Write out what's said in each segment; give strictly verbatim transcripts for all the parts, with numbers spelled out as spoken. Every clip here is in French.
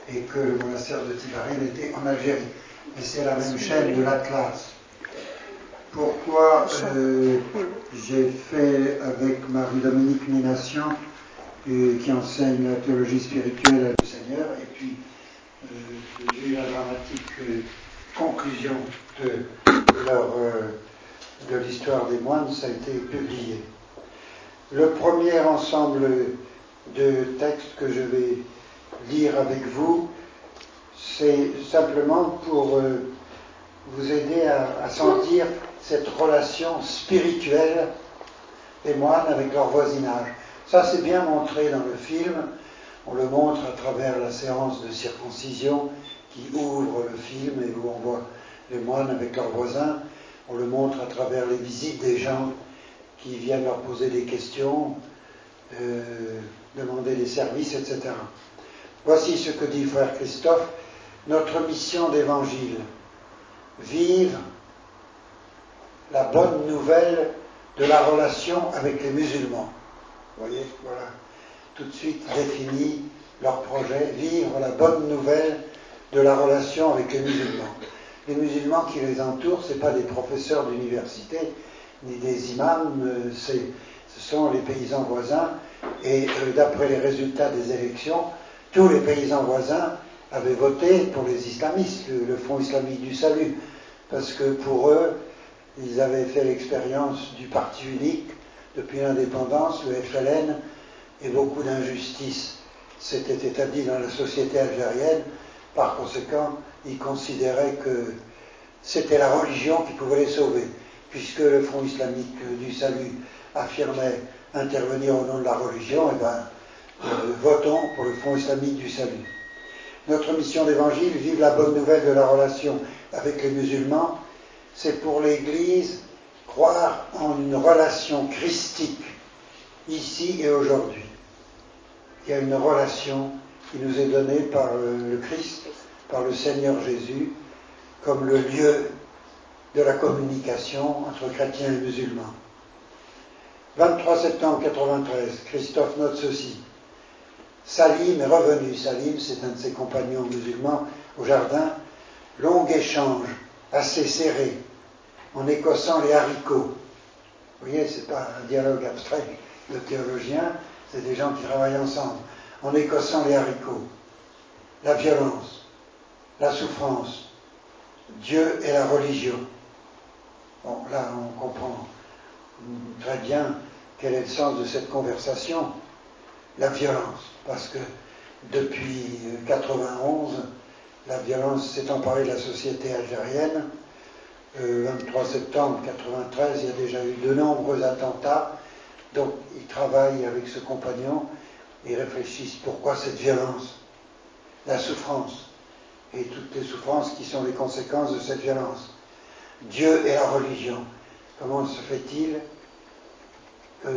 et que le monastère de Tibarine était en Algérie. Et c'est la même chaîne de l'Atlas. Pourquoi euh, j'ai fait avec Marie-Dominique Minassian, euh, qui enseigne la théologie spirituelle du Seigneur, et puis euh, j'ai eu la dramatique euh, conclusion de, leur, euh, de l'histoire des moines, ça a été publié. Le premier ensemble de textes que je vais lire avec vous, c'est simplement pour euh, vous aider à, à sentir cette relation spirituelle des moines avec leur voisinage. Ça, c'est bien montré dans le film. On le montre à travers la séance de circoncision qui ouvre le film et où on voit les moines avec leurs voisins. On le montre à travers les visites des gens qui viennent leur poser des questions, euh, demander des services, et cetera. Voici ce que dit frère Christophe. Notre mission d'évangile, vivre la bonne nouvelle de la relation avec les musulmans. Vous voyez, voilà, tout de suite défini leur projet, vivre la bonne nouvelle de la relation avec les musulmans. Les musulmans qui les entourent, ce ne sont pas des professeurs d'université, ni des imams, c'est, ce sont les paysans voisins, et euh, d'après les résultats des élections, tous les paysans voisins avaient voté pour les islamistes, le, le Front islamique du salut, parce que pour eux, ils avaient fait l'expérience du parti unique depuis l'indépendance, le F L N, et beaucoup d'injustices s'étaient établies dans la société algérienne. Par conséquent, ils considéraient que c'était la religion qui pouvait les sauver, puisque le Front islamique du salut affirmait intervenir au nom de la religion, et bien, euh, votons pour le Front islamique du salut. Notre mission d'évangile, vivre la bonne nouvelle de la relation avec les musulmans, c'est pour l'Église croire en une relation christique, ici et aujourd'hui. Il y a une relation qui nous est donnée par le Christ, par le Seigneur Jésus, comme le lieu de la communication entre chrétiens et musulmans. vingt-trois septembre quatre-vingt-treize, Christophe note ceci. Salim est revenu. Salim, c'est un de ses compagnons musulmans au jardin. Long échange, assez serré, en écossant les haricots. Vous voyez, ce n'est pas un dialogue abstrait de théologiens, c'est des gens qui travaillent ensemble. En écossant les haricots. La violence, la souffrance, Dieu et la religion. Bon, là, on comprend très bien quel est le sens de cette conversation. La violence, parce que depuis quatre-vingt-onze, la violence s'est emparée de la société algérienne. Euh, vingt-trois septembre quatre-vingt-treize, il y a déjà eu de nombreux attentats. Donc, ils travaillent avec ce compagnon, ils réfléchissent pourquoi cette violence, la souffrance, et toutes les souffrances qui sont les conséquences de cette violence. Dieu et la religion. Comment se fait-il que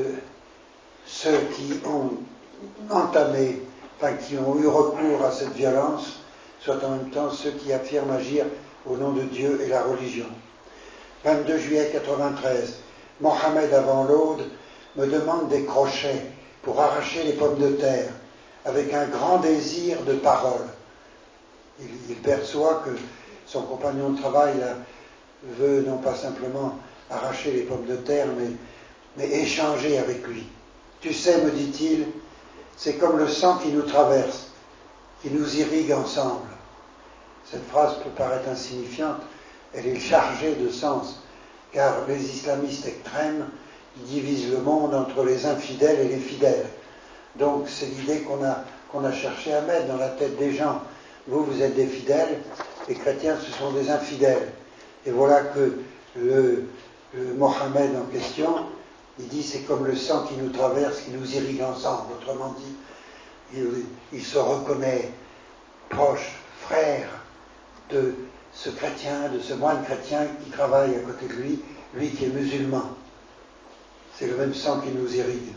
ceux qui ont entamé, enfin qui ont eu recours à cette violence, soient en même temps ceux qui affirment agir au nom de Dieu et la religion. vingt-deux juillet quatre-vingt-treize, Mohamed avant l'Aude me demande des crochets pour arracher les pommes de terre, avec un grand désir de parole. Il, il perçoit que son compagnon de travail là, veut non pas simplement arracher les pommes de terre, mais, mais échanger avec lui. Tu sais, me dit-il, c'est comme le sang qui nous traverse, qui nous irrigue ensemble. Cette phrase peut paraître insignifiante, elle est chargée de sens, car les islamistes extrêmes divisent le monde entre les infidèles et les fidèles. Donc c'est l'idée qu'on a, qu'on a cherché à mettre dans la tête des gens. Vous, vous êtes des fidèles, les chrétiens, ce sont des infidèles. Et voilà que le, le Mohammed en question, il dit c'est comme le sang qui nous traverse, qui nous irrigue ensemble. Autrement dit, il, il se reconnaît proche, frère de ce chrétien, de ce moine chrétien qui travaille à côté de lui, lui qui est musulman. C'est le même sang qui nous irrigue.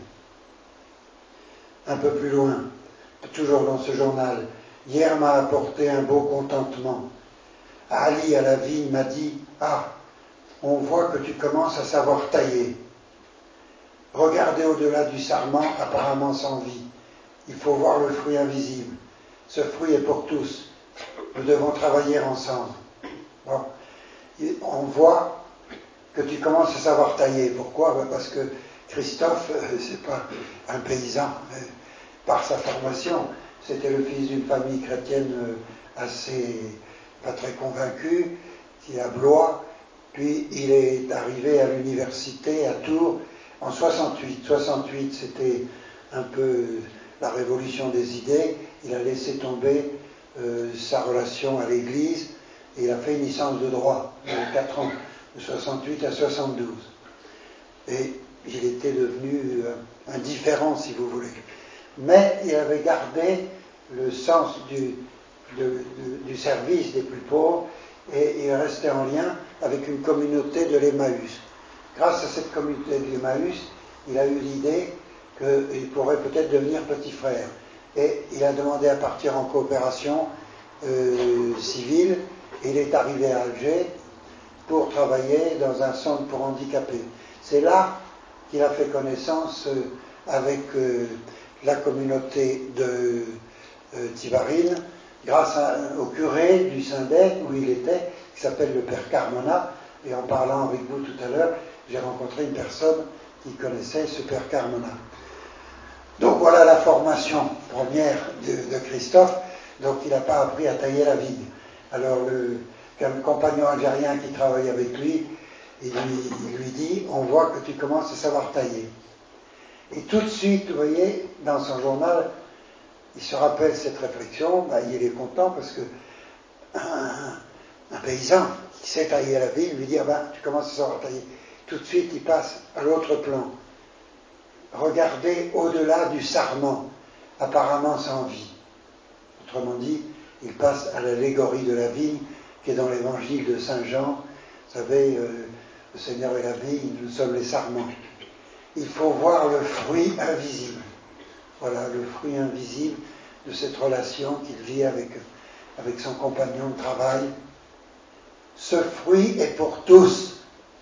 Un peu plus loin, toujours dans ce journal, hier m'a apporté un beau contentement. Ali à la vigne m'a dit « Ah, on voit que tu commences à savoir tailler. Regardez au-delà du sarment, apparemment sans vie. Il faut voir le fruit invisible. Ce fruit est pour tous. Nous devons travailler ensemble. Bon. On voit que tu commences à savoir tailler. Pourquoi? Ben parce que Christophe, euh, c'est pas un paysan. Mais par sa formation, c'était le fils d'une famille chrétienne euh, assez, pas très convaincue, qui est à Blois. Puis il est arrivé à l'université à Tours en soixante-huit. soixante-huit, c'était un peu la révolution des idées. Il a laissé tomber euh, sa relation à l'Église et il a fait une licence de droit de quatre ans, de soixante-huit à soixante-douze. Et il était devenu euh, indifférent, si vous voulez. Mais il avait gardé le sens du, de, de, du service des plus pauvres et il restait en lien avec une communauté de l'Emmaüs. Grâce à cette communauté de l'Emmaüs, il a eu l'idée qu'il pourrait peut-être devenir petit frère. Et il a demandé à partir en coopération euh, civile et il est arrivé à Alger pour travailler dans un centre pour handicapés. C'est là qu'il a fait connaissance euh, avec euh, la communauté de euh, Tibarine, grâce à, au curé du Saint-Denis où il était, qui s'appelle le Père Carmona, et en parlant avec vous tout à l'heure, j'ai rencontré une personne qui connaissait ce Père Carmona. Donc voilà la formation première de, de Christophe. Donc il n'a pas appris à tailler la vigne. Alors le, le compagnon algérien qui travaille avec lui, il lui, il lui dit, on voit que tu commences à savoir tailler. Et tout de suite, vous voyez, dans son journal, il se rappelle cette réflexion, ben, il est content parce que un, un paysan qui sait tailler la vigne lui dit, ah ben, tu commences à savoir tailler. Tout de suite, il passe à l'autre plan. Regardez au-delà du sarment, apparemment sans vie. Autrement dit, il passe à l'allégorie de la vigne qui est dans l'évangile de Saint Jean. Vous savez, euh, le Seigneur est la vigne, nous sommes les sarments. Il faut voir le fruit invisible. Voilà, le fruit invisible de cette relation qu'il vit avec, avec son compagnon de travail. Ce fruit est pour tous.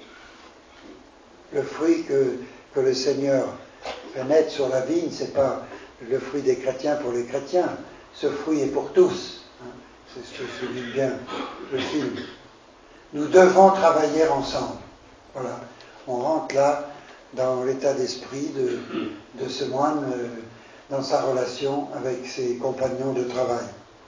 Le fruit que, que le Seigneur fait naître sur la vigne, ce n'est pas le fruit des chrétiens pour les chrétiens. Ce fruit est pour tous. Hein. C'est ce que souligne bien le film. Nous devons travailler ensemble. Voilà. On rentre là dans l'état d'esprit de, de ce moine euh, dans sa relation avec ses compagnons de travail.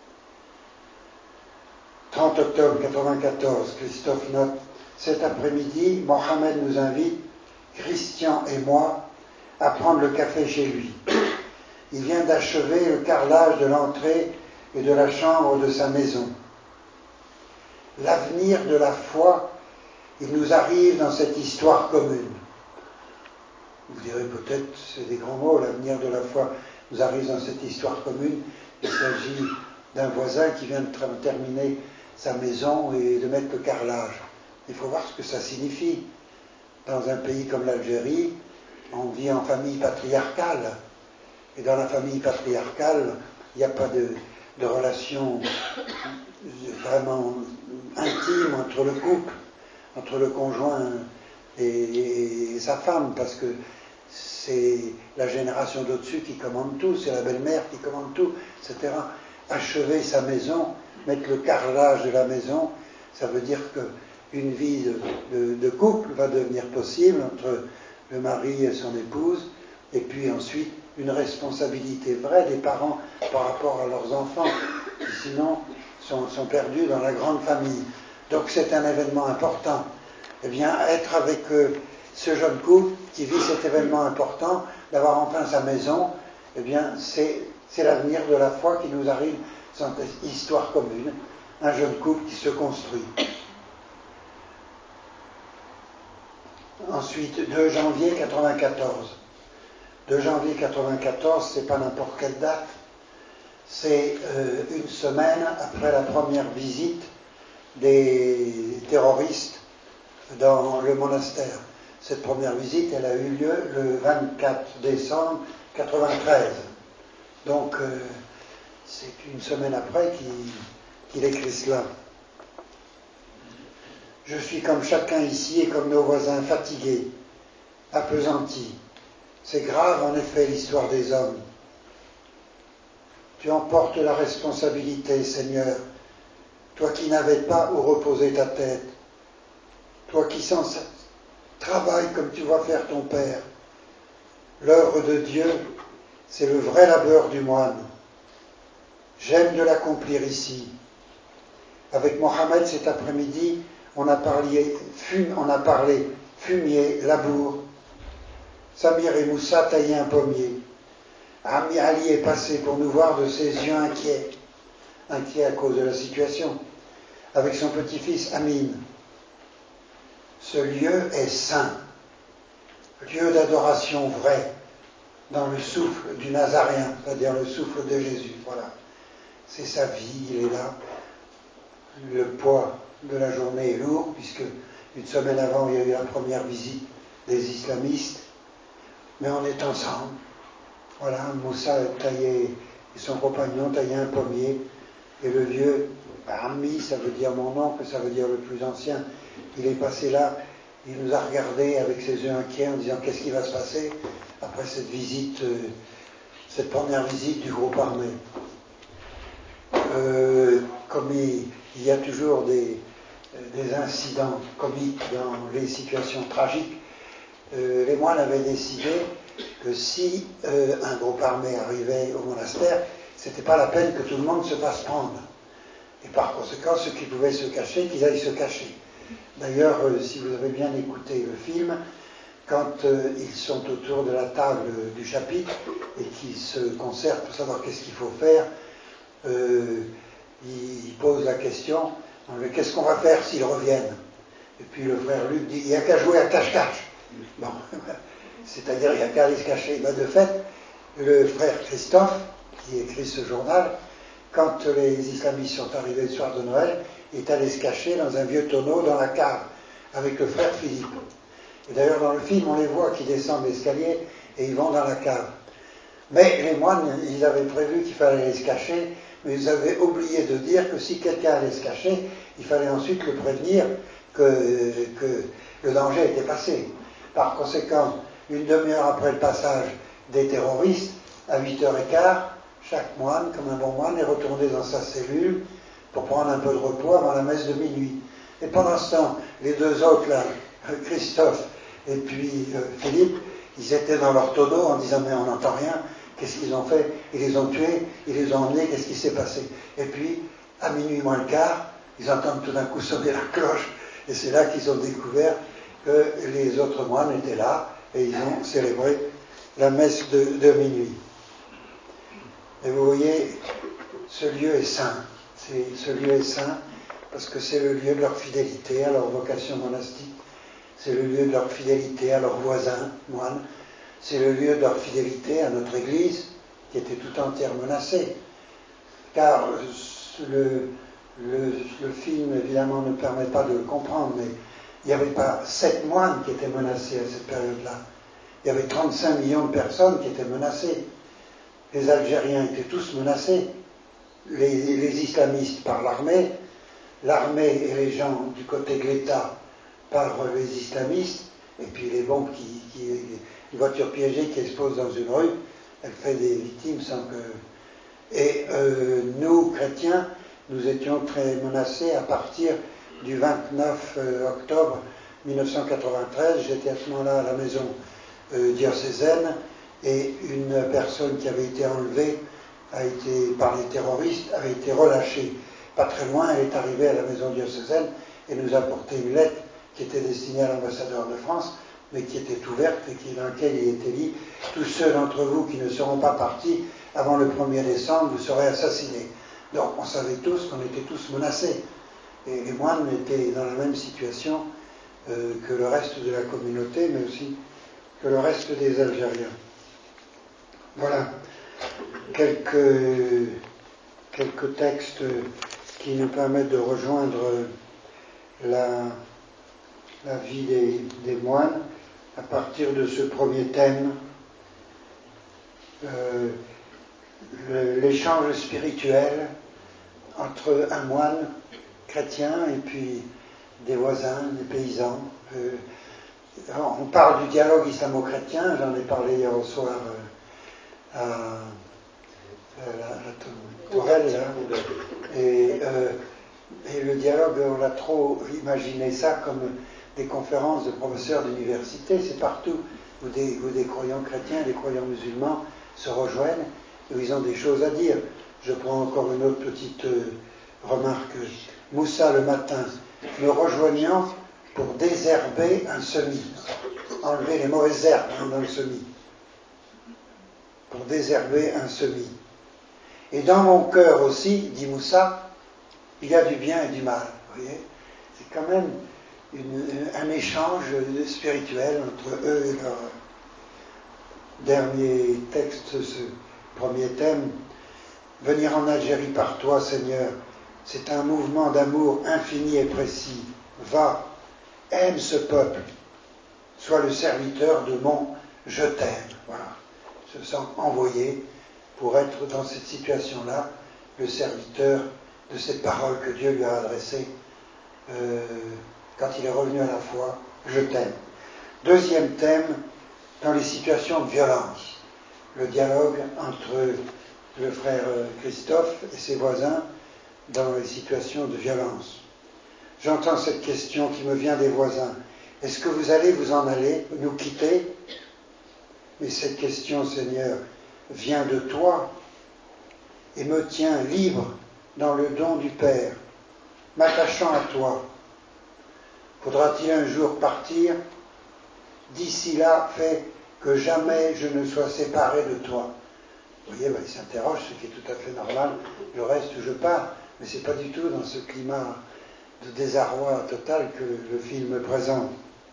trente octobre quatre-vingt-quatorze, Christophe note, cet après-midi, Mohamed nous invite, Christian et moi, à prendre le café chez lui. Il vient d'achever le carrelage de l'entrée et de la chambre de sa maison. L'avenir de la foi, il nous arrive dans cette histoire commune. Vous direz peut-être, c'est des grands mots, l'avenir de la foi nous arrive dans cette histoire commune. Il s'agit d'un voisin qui vient de terminer sa maison et de mettre le carrelage. Il faut voir ce que ça signifie. Dans un pays comme l'Algérie, on vit en famille patriarcale. Et dans la famille patriarcale, il n'y a pas de, de relation vraiment intime entre le couple, entre le conjoint et, et sa femme, parce que c'est la génération d'au-dessus qui commande tout, c'est la belle-mère qui commande tout, et cetera. Achever sa maison, mettre le carrelage de la maison, ça veut dire qu'une vie de, de, de couple va devenir possible entre le mari et son épouse, et puis ensuite une responsabilité vraie des parents par rapport à leurs enfants, qui sinon sont, sont perdus dans la grande famille. Donc c'est un événement important. Eh bien, être avec euh, ce jeune couple qui vit cet événement important, d'avoir enfin sa maison, eh bien, c'est, c'est l'avenir de la foi qui nous arrive dans cette histoire commune, un jeune couple qui se construit. Ensuite, deux janvier quatre-vingt-quatorze. deux janvier quatre-vingt-quatorze, c'est pas n'importe quelle date, c'est euh, une semaine après la première visite des terroristes dans le monastère. Cette première visite, elle a eu lieu le vingt-quatre décembre quatre-vingt-treize. Donc, euh, c'est une semaine après qu'il, qu'il écrit cela. Je suis comme chacun ici et comme nos voisins fatigués, appesantis. C'est grave en effet l'histoire des hommes. tu en portes la responsabilité, Seigneur, toi qui n'avais pas où reposer ta tête, toi qui sans travail comme tu vois faire ton Père. L'œuvre de Dieu, c'est le vrai labeur du moine. J'aime de l'accomplir ici. Avec Mohamed cet après-midi, on a parlé, fume, on a parlé fumier, labour. Samir et Moussa taillaient un pommier. Ami Ali est passé pour nous voir de ses yeux inquiets, inquiets à cause de la situation, avec son petit-fils Amin. Ce lieu est saint, lieu d'adoration vrai, dans le souffle du Nazaréen, c'est-à-dire le souffle de Jésus. Voilà, c'est sa vie, il est là. Le poids de la journée est lourd, puisque une semaine avant, il y a eu la première visite des islamistes, mais on est ensemble. Voilà, Moussa taillait, et son compagnon taillaient un pommier, et le vieux, Ami, ça veut dire mon oncle, ça veut dire le plus ancien, il est passé là, il nous a regardés avec ses yeux inquiets en disant qu'est-ce qui va se passer après cette visite, euh, cette première visite du groupe armé. Euh, comme il, il y a toujours des, des incidents comiques dans les situations tragiques, euh, les moines avaient décidé que si euh, un groupe armé arrivait au monastère, c'était pas la peine que tout le monde se fasse prendre. Et par conséquent, ceux qui pouvaient se cacher, qu'ils aillent se cacher. D'ailleurs, euh, si vous avez bien écouté le film, quand euh, ils sont autour de la table euh, du chapitre et qu'ils se concertent pour savoir qu'est-ce qu'il faut faire, euh, ils posent la question, qu'est-ce qu'on va faire s'ils reviennent? Et puis le frère Luc dit, il n'y a qu'à jouer à cache-cache. Bon, c'est-à-dire il n'y a qu'à aller se cacher. Ben, de fait, le frère Christophe, qui écrit ce journal, quand les islamistes sont arrivés le soir de Noël, est allé se cacher dans un vieux tonneau dans la cave avec le frère Philippe. Et d'ailleurs dans le film on les voit qui descendent l'escalier et ils vont dans la cave. Mais les moines, ils avaient prévu qu'il fallait aller se cacher, mais ils avaient oublié de dire que si quelqu'un allait se cacher, il fallait ensuite le prévenir que, que le danger était passé. Par conséquent, une demi-heure après le passage des terroristes, à huit heures quinze, chaque moine, comme un bon moine, est retourné dans sa cellule pour prendre un peu de repos avant la messe de minuit. Et pendant ce temps, les deux autres, là, Christophe et puis euh, Philippe, ils étaient dans leur tonneau en disant mais on n'entend rien, qu'est-ce qu'ils ont fait? Ils les ont tués, ils les ont emmenés, qu'est-ce qui s'est passé? Et puis, à minuit moins le quart, ils entendent tout d'un coup sonner la cloche, et c'est là qu'ils ont découvert que les autres moines étaient là, et ils ont célébré la messe de, de minuit. Et vous voyez, ce lieu est saint. C'est, ce lieu est saint parce que c'est le lieu de leur fidélité à leur vocation monastique, c'est le lieu de leur fidélité à leurs voisins, moines, c'est le lieu de leur fidélité à notre Église, qui était tout entière menacée. Car le, le, le film, évidemment, ne permet pas de le comprendre, mais il n'y avait pas sept moines qui étaient menacés à cette période-là. Il y avait trente-cinq millions de personnes qui étaient menacées. Les Algériens étaient tous menacés. Les, les islamistes par l'armée, l'armée et les gens du côté de l'État par les islamistes, et puis les bombes qui, qui une voiture piégée qui explose dans une rue, elle fait des victimes sans que... Et euh, nous, chrétiens, nous étions très menacés à partir du vingt-neuf octobre mille neuf cent quatre-vingt-treize. J'étais à ce moment-là à la maison euh, diocésaine, et une personne qui avait été enlevée a été, par les terroristes, avait été relâchée. Pas très loin, elle est arrivée à la maison diocésaine et nous a apporté une lettre qui était destinée à l'ambassadeur de France, mais qui était ouverte et qui, dans laquelle il était dit « Tous ceux d'entre vous qui ne seront pas partis avant le premier décembre, vous serez assassinés. » Donc on savait tous qu'on était tous menacés. Et les moines étaient dans la même situation euh, que le reste de la communauté, mais aussi que le reste des Algériens. Voilà quelques, quelques textes qui nous permettent de rejoindre la, la vie des, des moines à partir de ce premier thème, euh, le, l'échange spirituel entre un moine chrétien et puis des voisins, des paysans. Euh, on parle du dialogue islamo-chrétien, j'en ai parlé hier au soir euh, à, la, la tourelle, là. Et, euh, et le dialogue, on a trop imaginé ça comme des conférences de professeurs d'université. C'est partout où des, où des croyants chrétiens, des croyants musulmans se rejoignent, où ils ont des choses à dire. Je prends encore une autre petite euh, remarque. Moussa, le matin, me rejoignant pour désherber un semis, enlever les mauvaises herbes hein, dans le semis, pour désherber un semis. Et dans mon cœur aussi, dit Moussa, il y a du bien et du mal. Vous voyez, c'est quand même une, un échange spirituel entre eux et leur dernier texte, ce premier thème. Venir en Algérie par toi, Seigneur, c'est un mouvement d'amour infini et précis. Va, aime ce peuple, sois le serviteur de mon je t'aime. Voilà, se sent envoyé pour être dans cette situation-là, le serviteur de ces paroles que Dieu lui a adressées euh, quand il est revenu à la foi, je t'aime. Deuxième thème, dans les situations de violence, le dialogue entre le frère Christophe et ses voisins dans les situations de violence. J'entends cette question qui me vient des voisins. Est-ce que vous allez vous en aller, nous quitter? Mais cette question, Seigneur, vient de toi et me tient libre dans le don du Père, m'attachant à toi. Faudra-t-il un jour partir? D'ici là, fais que jamais je ne sois séparé de toi. Vous voyez, ben, il s'interroge, ce qui est tout à fait normal. Je reste où je pars, mais c'est pas du tout dans ce climat de désarroi total que le film présente.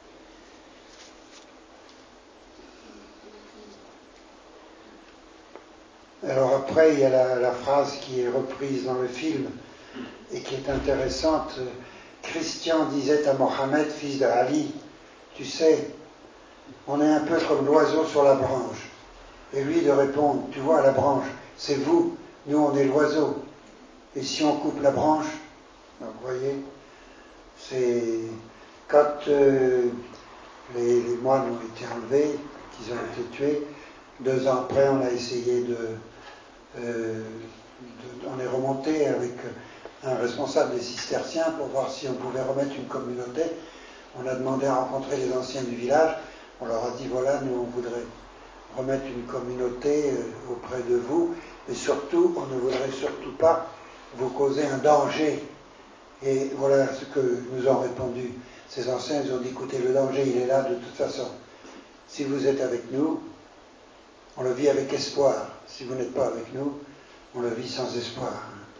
Alors après, il y a la, la phrase qui est reprise dans le film et qui est intéressante. Christian disait à Mohammed, fils de Ali, tu sais, on est un peu comme l'oiseau sur la branche. Et lui de répondre, tu vois, la branche, c'est vous, nous on est l'oiseau. Et si on coupe la branche, donc vous voyez, c'est quand euh, les, les moines ont été enlevés, qu'ils ont été tués, deux ans après on a essayé de, euh, de on est remonté avec un responsable des cisterciens pour voir si on pouvait remettre une communauté. On a demandé à rencontrer les anciens du village, on leur a dit voilà, nous on voudrait remettre une communauté euh, auprès de vous, et surtout, on ne voudrait surtout pas vous causer un danger. Et voilà ce que nous ont répondu ces anciens. Ils ont dit, écoutez, le danger, il est là de toute façon. Si vous êtes avec nous, on le vit avec espoir. Si vous n'êtes pas avec nous, on le vit sans espoir.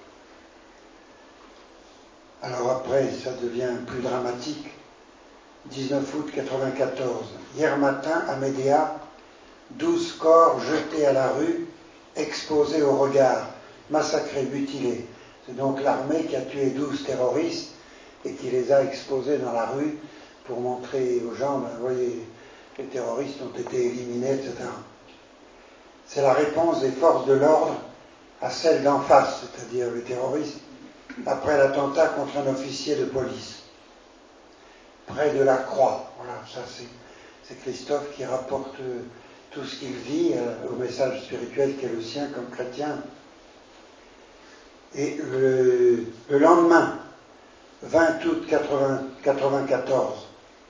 Alors après, ça devient plus dramatique. dix-neuf août quatre-vingt-quatorze. Hier matin, à Médéa, douze corps jetés à la rue, exposés au regard, massacrés, mutilés. C'est donc l'armée qui a tué douze terroristes et qui les a exposés dans la rue pour montrer aux gens, ben, vous voyez, les terroristes ont été éliminés, et cetera. C'est la réponse des forces de l'ordre à celle d'en face, c'est-à-dire les terroristes, après l'attentat contre un officier de police, près de la Croix. Voilà, ça c'est, c'est Christophe qui rapporte euh, tout ce qu'il vit euh, au message spirituel qui est le sien comme chrétien. Et le, le lendemain, vingt août quatre-vingt-quatorze,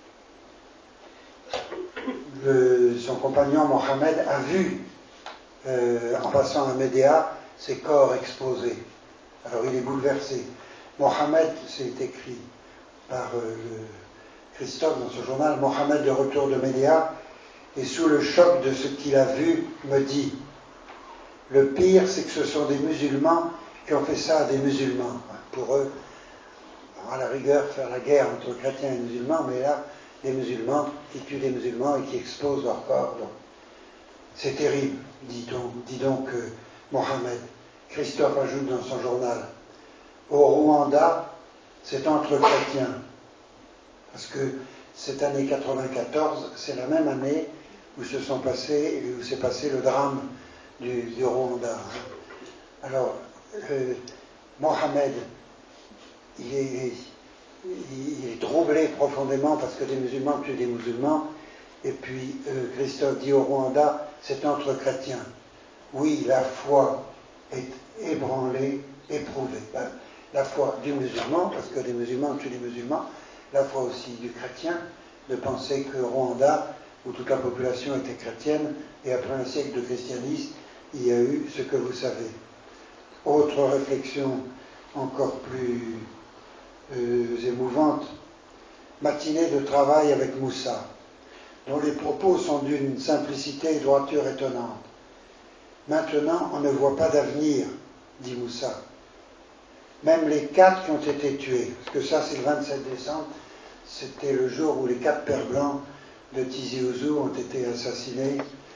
le, son compagnon Mohammed a vu, euh, en passant à Médéa, ses corps exposés. Alors il est bouleversé. Mohammed, c'est écrit par euh, le Christophe dans ce journal, Mohammed de retour de Médéa, et sous le choc de ce qu'il a vu, me dit, le pire c'est que ce sont des musulmans qui ont fait ça à des musulmans. Pour eux, à la rigueur, faire la guerre entre chrétiens et musulmans, mais là, des musulmans qui tuent des musulmans et qui exposent leur corps. Donc, c'est terrible, dit donc, dit donc euh, Mohammed. Christophe ajoute dans son journal, au Rwanda, c'est entre chrétiens. Parce que cette année quatre-vingt-quatorze, c'est la même année où se sont passés, où s'est passé le drame du, du Rwanda. Alors, euh, Mohammed, il est, il est troublé profondément parce que des musulmans tuent des musulmans, et puis euh, Christophe dit au Rwanda, c'est entre chrétiens. Oui, la foi est ébranlée, éprouvée. Ben, la foi du musulman, parce que les musulmans tuent les musulmans, la foi aussi du chrétien, de penser que Rwanda, où toute la population était chrétienne, et après un siècle de christianisme, il y a eu ce que vous savez. Autre réflexion encore plus euh, émouvante, matinée de travail avec Moussa, dont les propos sont d'une simplicité et droiture étonnante. Maintenant, on ne voit pas d'avenir, dit Moussa. Même les quatre qui ont été tués, parce que ça c'est le vingt-sept décembre, c'était le jour où les quatre pères blancs de Tizi Ouzou ont été assassinés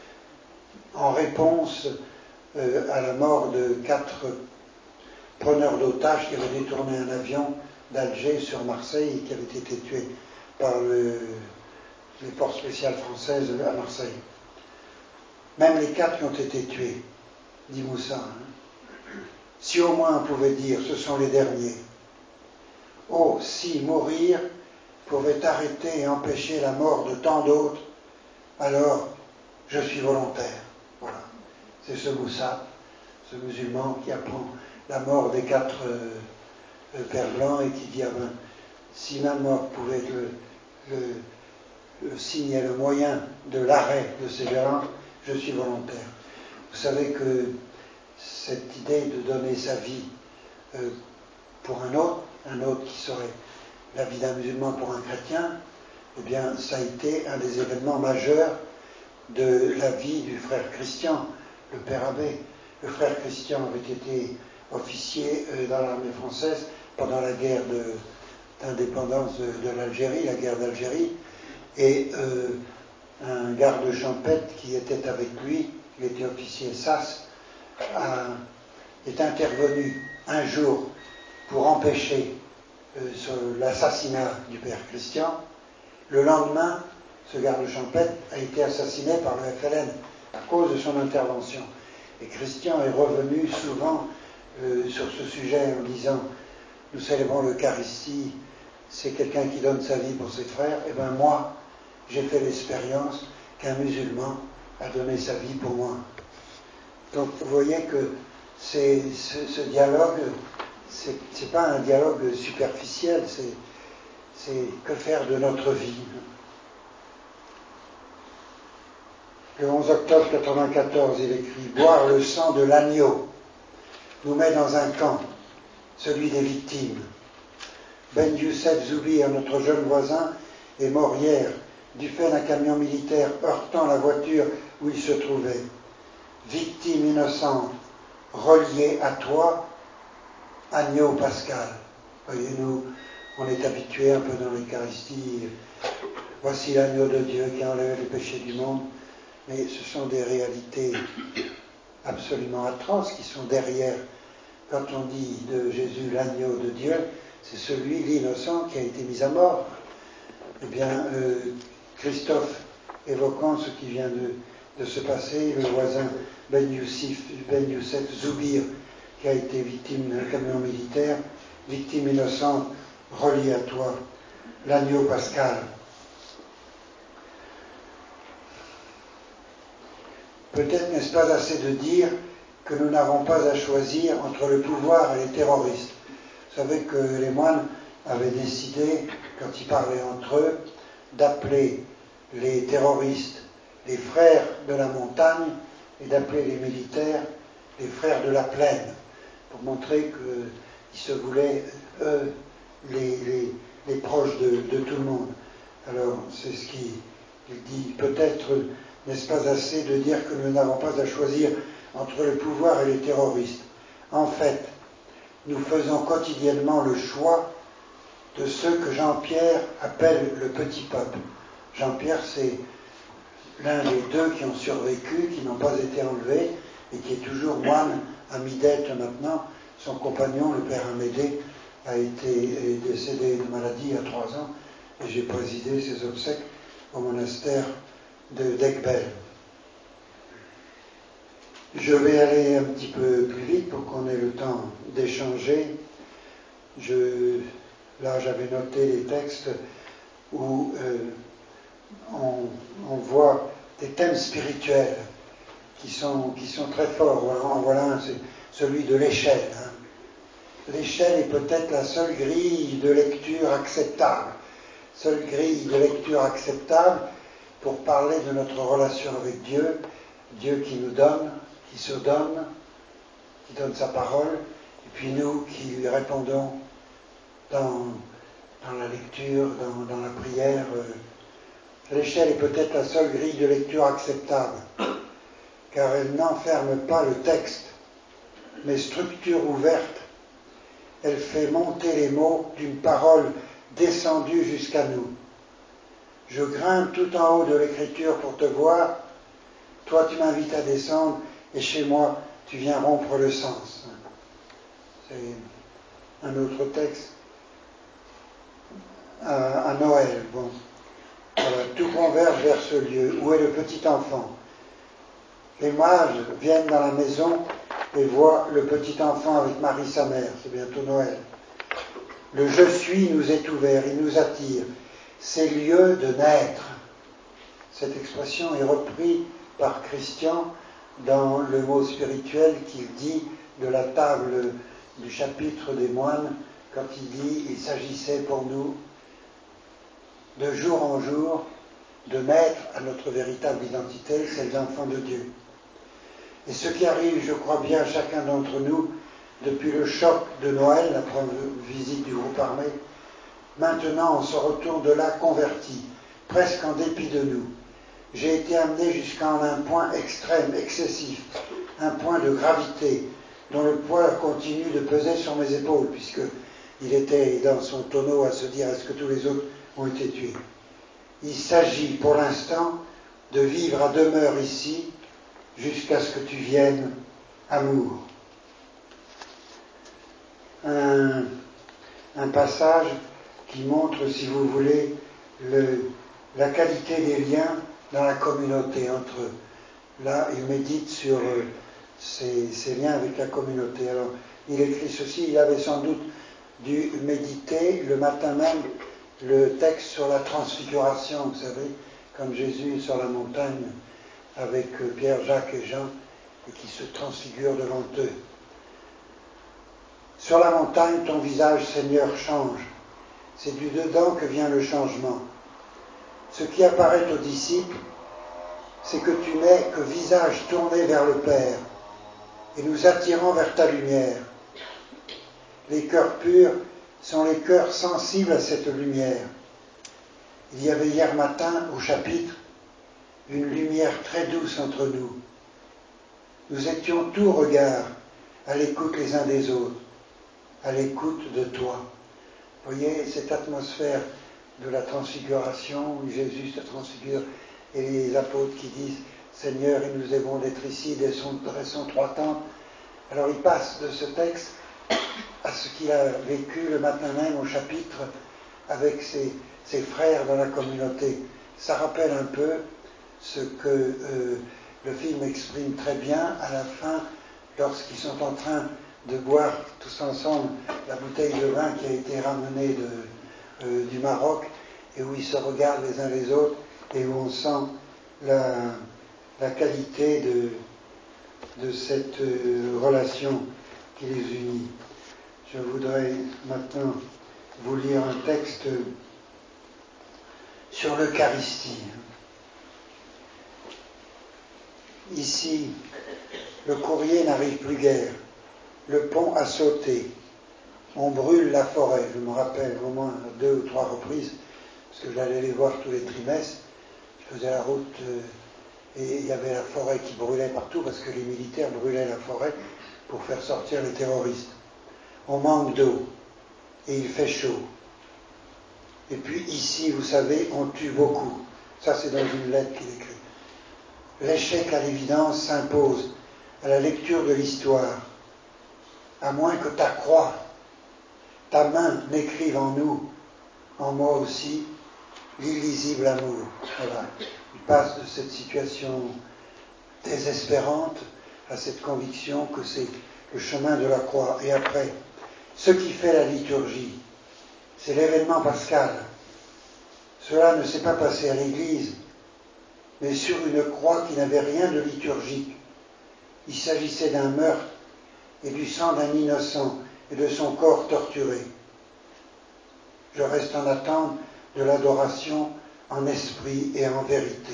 en réponse euh, à la mort de quatre preneurs d'otages qui avaient détourné un avion d'Alger sur Marseille et qui avaient été tués par le, les forces spéciales françaises à Marseille. Même les quatre qui ont été tués, dit Moussa. Hein. Si au moins on pouvait dire, ce sont les derniers. Oh, si mourir pouvait arrêter et empêcher la mort de tant d'autres, alors je suis volontaire. Voilà. C'est ce Moussa, ce musulman qui apprend la mort des quatre euh, pères blancs et qui dit, ah ben, si ma mort pouvait être le, le, le signe et le moyen de l'arrêt de ces violences, je suis volontaire. Vous savez que cette idée de donner sa vie euh, pour un autre, un autre qui serait la vie d'un musulman pour un chrétien, eh bien, ça a été un des événements majeurs de la vie du frère Christian, le père abbé. Le frère Christian avait été officier euh, dans l'armée française pendant la guerre de, d'indépendance de, de l'Algérie, la guerre d'Algérie, et euh, un garde champêtre qui était avec lui, il était officier S A S, a, est intervenu un jour pour empêcher euh, sur l'assassinat du père Christian. Le lendemain, ce garde champêtre a été assassiné par le F L N à cause de son intervention. Et Christian est revenu souvent euh, sur ce sujet en disant, nous célébrons l'Eucharistie, c'est quelqu'un qui donne sa vie pour ses frères, et bien moi, j'ai fait l'expérience qu'un musulman a donné sa vie pour moi. Donc vous voyez que c'est, ce, ce dialogue, c'est, c'est pas un dialogue superficiel, c'est, c'est que faire de notre vie. Le onze octobre mille neuf cent quatre-vingt-quatorze, il écrit « Boire le sang de l'agneau nous met dans un camp, celui des victimes. Ben Youssef Zoubir, notre jeune voisin, est mort hier du fait d'un camion militaire heurtant la voiture où il se trouvait. Victime innocente, reliée à toi, agneau pascal. » Voyez-nous, on est habitué un peu dans l'Eucharistie. Voici l'agneau de Dieu qui enlève les péchés du monde. Mais ce sont des réalités absolument atroces qui sont derrière. Quand on dit de Jésus l'agneau de Dieu, c'est celui, l'innocent, qui a été mis à mort. Eh bien, euh, Christophe, évoquant ce qui vient de, de se passer, le voisin Ben Youssef, Ben Youssef Zoubir, qui a été victime d'un camion militaire, victime innocente, reliée à toi, l'agneau pascal. Peut-être n'est-ce pas assez de dire que nous n'avons pas à choisir entre le pouvoir et les terroristes. Vous savez que les moines avaient décidé, quand ils parlaient entre eux, d'appeler les terroristes les frères de la montagne et d'appeler les militaires les frères de la plaine, pour montrer qu'ils se voulaient, eux, les, les, les proches de, de tout le monde. Alors, c'est ce qu'il dit. Peut-être n'est-ce pas assez de dire que nous n'avons pas à choisir entre le pouvoir et les terroristes. En fait, nous faisons quotidiennement le choix de ceux que Jean-Pierre appelle le petit peuple. Jean-Pierre, c'est l'un des deux qui ont survécu, qui n'ont pas été enlevés, et qui est toujours moine à Midette maintenant. Son compagnon, le père Amédée, a été est décédé de maladie il y a trois ans, et j'ai présidé ses obsèques au monastère de d'Egbel. Je vais aller un petit peu plus vite pour qu'on ait le temps d'échanger. Je, là, j'avais noté les textes où euh, on, on voit des thèmes spirituels qui sont, qui sont très forts. En voilà un, c'est celui de l'échelle. Hein. L'échelle est peut-être la seule grille de lecture acceptable, seule grille de lecture acceptable pour parler de notre relation avec Dieu, Dieu qui nous donne, qui se donne, qui donne sa parole, et puis nous qui lui répondons dans, dans la lecture, dans, dans la prière. L'échelle est peut-être la seule grille de lecture acceptable, car elle n'enferme pas le texte, mais structure ouverte. Elle fait monter les mots d'une parole descendue jusqu'à nous. Je grimpe tout en haut de l'écriture pour te voir. Toi, tu m'invites à descendre, et chez moi, tu viens rompre le sens. C'est un autre texte. À, à Noël, bon. Voilà, tout converge vers ce lieu. Où est le petit enfant? Les mages viennent dans la maison et voient le petit enfant avec Marie sa mère. C'est bientôt Noël. Le « je suis » nous est ouvert, il nous attire. C'est lieu de naître. Cette expression est reprise par Christian dans le mot spirituel qu'il dit de la table du chapitre des moines, quand il dit « il s'agissait pour nous de jour en jour de naître à notre véritable identité, celle d'enfant de Dieu ». Et ce qui arrive, je crois bien, à chacun d'entre nous, depuis le choc de Noël, la première visite du groupe armé, maintenant on se retourne de là converti, presque en dépit de nous. J'ai été amené jusqu'à un point extrême, excessif, un point de gravité, dont le poids continue de peser sur mes épaules, puisqu'il était dans son tonneau à se dire « est-ce que tous les autres ont été tués ?» Il s'agit pour l'instant de vivre à demeure ici, jusqu'à ce que tu viennes, amour. Un, un passage qui montre, si vous voulez, le, la qualité des liens dans la communauté entre eux. Là, il médite sur euh, ces, ces liens avec la communauté. Alors, il écrit ceci, il avait sans doute dû méditer le matin même le texte sur la transfiguration, vous savez, comme Jésus est sur la montagne avec Pierre, Jacques et Jean, et qui se transfigurent devant eux. Sur la montagne, ton visage, Seigneur, change. C'est du dedans que vient le changement. Ce qui apparaît aux disciples, c'est que tu n'es que visage tourné vers le Père, et nous attirant vers ta lumière. Les cœurs purs sont les cœurs sensibles à cette lumière. Il y avait hier matin, au chapitre, une lumière très douce entre nous. Nous étions tout regard, à l'écoute les uns des autres, à l'écoute de toi. Vous voyez cette atmosphère de la transfiguration, où Jésus se transfigure, et les apôtres qui disent « Seigneur, il nous est bon d'être ici, dressons trois tentes ». Alors il passe de ce texte à ce qu'il a vécu le matin même au chapitre avec ses, ses frères dans la communauté. Ça rappelle un peu ce que euh, le film exprime très bien à la fin, lorsqu'ils sont en train de boire tous ensemble la bouteille de vin qui a été ramenée de, euh, du Maroc, et où ils se regardent les uns les autres, et où on sent la, la qualité de, de cette euh, relation qui les unit. Je voudrais maintenant vous lire un texte sur l'Eucharistie. Ici, le courrier n'arrive plus guère. Le pont a sauté. On brûle la forêt. Je me rappelle au moins deux ou trois reprises, parce que j'allais les voir tous les trimestres. Je faisais la route euh, et il y avait la forêt qui brûlait partout, parce que les militaires brûlaient la forêt pour faire sortir les terroristes. On manque d'eau et il fait chaud. Et puis ici, vous savez, on tue beaucoup. Ça, c'est dans une lettre qu'il écrit. L'échec à l'évidence s'impose à la lecture de l'histoire, à moins que ta croix, ta main n'écrive en nous, en moi aussi, l'illisible amour. Voilà. Il passe de cette situation désespérante à cette conviction que c'est le chemin de la croix. Et après, ce qui fait la liturgie, c'est l'événement pascal. Cela ne s'est pas passé à l'église, mais sur une croix qui n'avait rien de liturgique. Il s'agissait d'un meurtre et du sang d'un innocent et de son corps torturé. Je reste en attente de l'adoration en esprit et en vérité.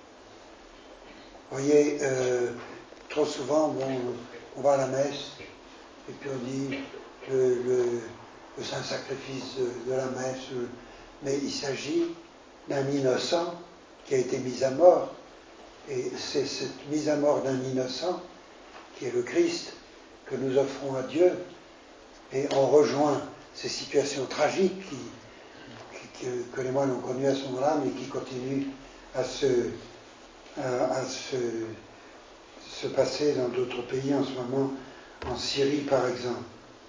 Vous voyez, euh, trop souvent, bon, on va à la messe et puis on dit le, le, le saint sacrifice de, de la messe, mais il s'agit d'un innocent qui a été mis à mort, et c'est cette mise à mort d'un innocent qui est le Christ que nous offrons à Dieu, et on rejoint ces situations tragiques qui, qui, que, que les moines ont connues à ce moment-là, mais qui continuent à se, à, à se, se passer dans d'autres pays en ce moment, en Syrie par exemple.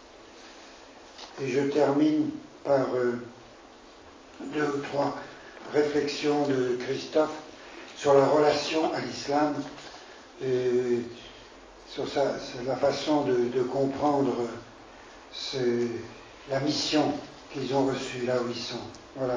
Et je termine par euh, deux ou trois réflexions de Christophe sur la relation à l'islam, et sur, sa, sur la façon de, de comprendre ce, la mission qu'ils ont reçue là où ils sont. Voilà.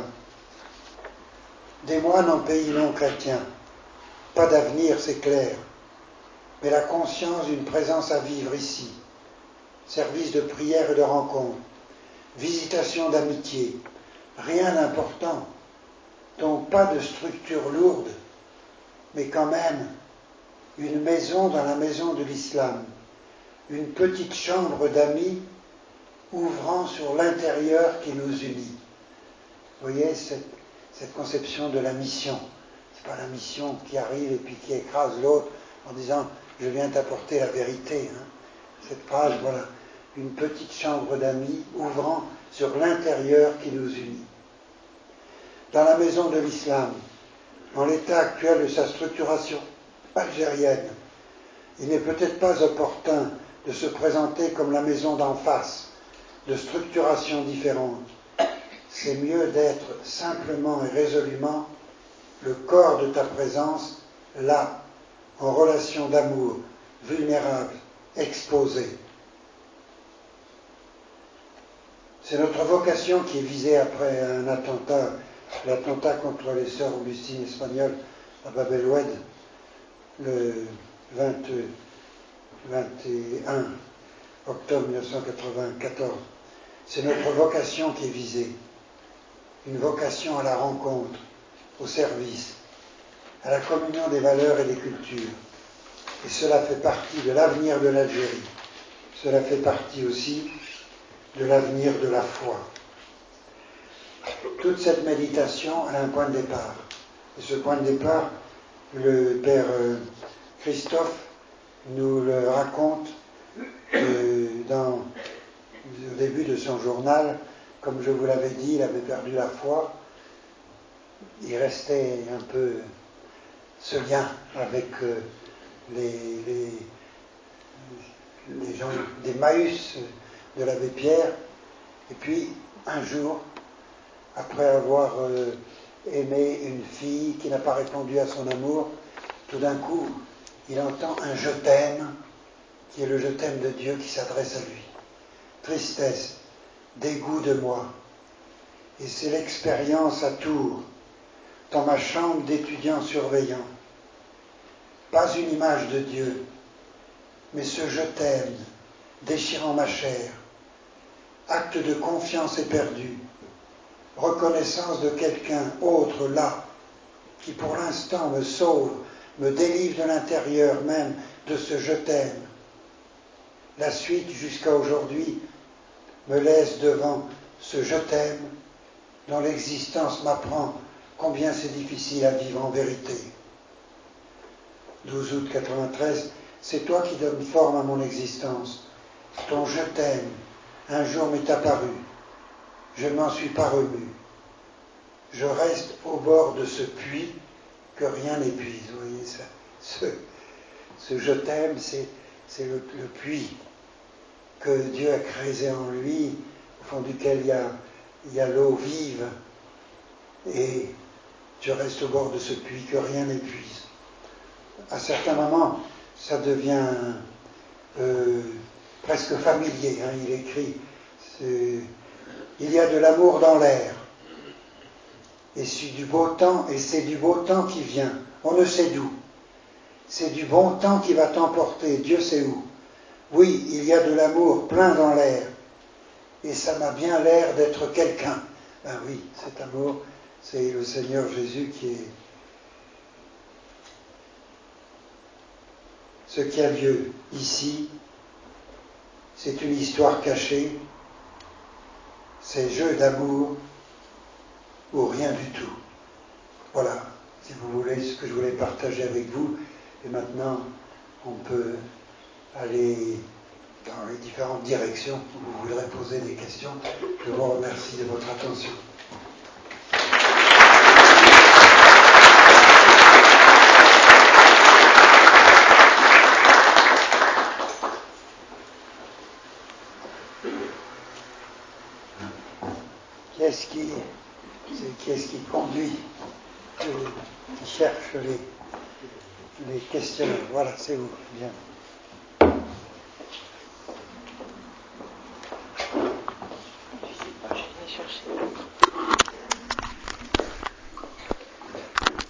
Des moines en pays non chrétien, pas d'avenir, c'est clair, mais la conscience d'une présence à vivre ici, service de prière et de rencontre, visitation d'amitié, rien d'important, donc pas de structure lourde, mais quand même une maison dans la maison de l'islam, une petite chambre d'amis ouvrant sur l'intérieur qui nous unit. Vous voyez cette, cette conception de la mission. C'est pas la mission qui arrive et puis qui écrase l'autre en disant « je viens t'apporter la vérité hein. ». Cette phrase, voilà, une petite chambre d'amis ouvrant sur l'intérieur qui nous unit. Dans la maison de l'islam, en l'état actuel de sa structuration algérienne, il n'est peut-être pas opportun de se présenter comme la maison d'en face, de structuration différente. C'est mieux d'être simplement et résolument le corps de ta présence, là, en relation d'amour, vulnérable, exposé. C'est notre vocation qui est visée après un attentat, l'attentat contre les sœurs Augustines espagnoles à Bab el-Oued, le vingt, vingt et un octobre mille neuf cent quatre-vingt-quatorze. C'est notre vocation qui est visée, une vocation à la rencontre, au service, à la communion des valeurs et des cultures. Et cela fait partie de l'avenir de l'Algérie. Cela fait partie aussi de l'avenir de la foi. Toute cette méditation a un point de départ. Et ce point de départ, le père Christophe nous le raconte euh, dans, au début de son journal. Comme je vous l'avais dit, il avait perdu la foi. Il restait un peu ce lien avec euh, les, les, les gens d'Emmaüs, de l'abbé Pierre. Et puis, un jour, après avoir euh, aimé une fille qui n'a pas répondu à son amour, tout d'un coup, il entend un « je t'aime », qui est le « je t'aime » de Dieu qui s'adresse à lui. Tristesse, dégoût de moi. Et c'est l'expérience à Tours, dans ma chambre d'étudiant surveillant. Pas une image de Dieu, mais ce « je t'aime » déchirant ma chair. Acte de confiance éperdue. Reconnaissance de quelqu'un autre là, qui pour l'instant me sauve, me délivre de l'intérieur même de ce « je t'aime ». La suite jusqu'à aujourd'hui me laisse devant ce « je t'aime » dont l'existence m'apprend combien c'est difficile à vivre en vérité. douze août quatre-vingt-treize, c'est toi qui donnes forme à mon existence. Ton « je t'aime » un jour m'est apparu. Je ne m'en suis pas remu. Je reste au bord de ce puits que rien n'épuise. Vous voyez ça, ce, ce je t'aime, c'est, c'est le, le puits que Dieu a créé en lui, au fond duquel il y a, il y a l'eau vive. Et je reste au bord de ce puits que rien n'épuise. À certains moments, ça devient euh, presque familier. Hein, il écrit c'est, il y a de l'amour dans l'air. Et c'est du beau temps, et c'est du beau temps qui vient. On ne sait d'où. C'est du bon temps qui va t'emporter, Dieu sait où. oui, il y a de l'amour plein dans l'air, et ça m'a bien l'air d'être quelqu'un. Ben oui, cet amour, c'est le Seigneur Jésus qui est ce qui a lieu ici. C'est une histoire cachée, c'est jeu d'amour ou rien du tout. Voilà, si vous voulez, ce que je voulais partager avec vous. Et maintenant, on peut aller dans les différentes directions où vous voudrez poser des questions. Je vous remercie de votre attention. Qu'est-ce qui, c'est, qu'est-ce qui conduit, euh, qui cherche les, les questions? Voilà, c'est vous. Bien. Je sais pas, je vais chercher.